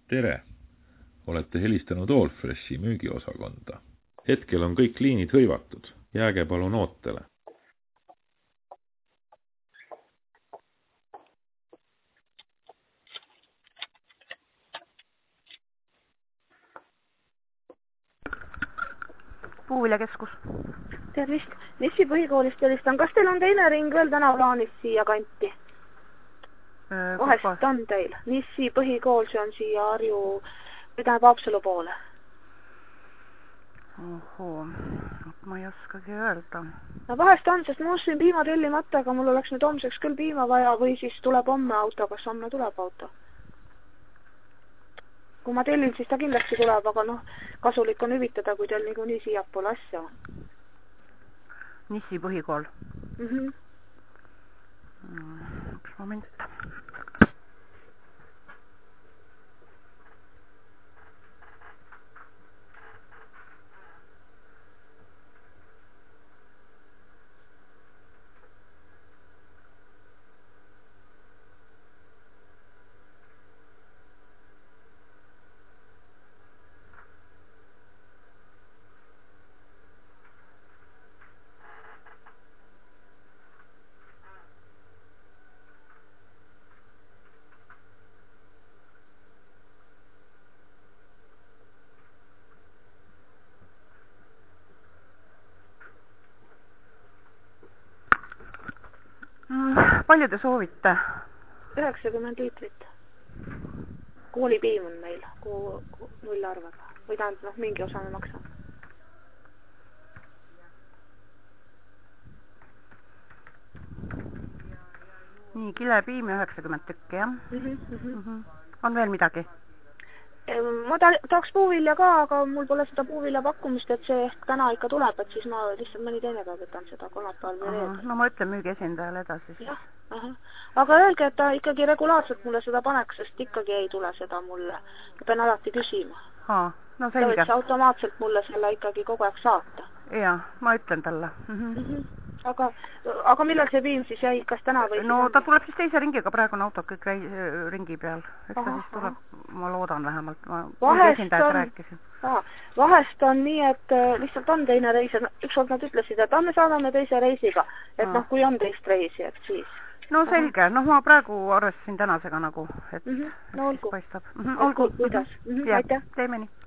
Tere! Olete helistanud Allfreshi müügiosakonda. Hetkel on kõik liinid hõivatud. Jääge palun ootele. Puuviljakeskus. Tervist. Nissi põhikoolist helistan. Kas teil on teine ring veel täna plaanis siia kanti? Vahest on teil. Nissi põhikool, see on siia Harju, mida Paapsalu poole. Ohoo, ma ei oskagi öelda. No vahest on, sest ma ostsin piima tellimata, aga mul oleks nüüd homseks küll piima vaja või siis tuleb homme auto, kas homme tuleb auto? Kui ma tellin, siis ta kindlasti tuleb, aga kasulik on hüvitada, kui teil niikuinii siiapoole asja on. Nissi põhikool. Mhm. Üks moment. Palju te soovite? 90 liitrit. Koolipiim on meil, nullarvega. Või tähendab, mingi osa me maksame. Nii, kilepiim ja 90 tükki, jah? On veel midagi? Ma tahaks puuvilja ka, aga mul pole seda puuvilja pakkumist, et see ehk täna ikka tuleb, et siis ma lihtsalt mõni teine päev võtan seda kolmapäeval või reedel. No ma ütlen müügi esindajale edasi. Jah, aga öelge, et ta ikkagi regulaarselt mulle seda paneks, sest ikkagi ei tule seda mulle. Ma pean alati küsima. No selge. Ta võiks automaatselt mulle selle ikkagi kogu aeg saata. Jaa, ma ütlen talle. Aga millal see piim siis jäi, kas täna või? No ta tuleb siis teise ringiga, praegu on autod kõik ringi peal. Eks ta siis tuleb, ma loodan vähemalt. Ma esindajad rääkisin. Vahest on nii, et lihtsalt on teine reis. Ükskord nad ütlesid, et me saadame teise reisiga. Et kui on teist reisi, et siis. No selge, ma praegu arvestasin tänasega nagu, et olgu. paistab. Olgu, kuidas. Aitäh. Teeme nii.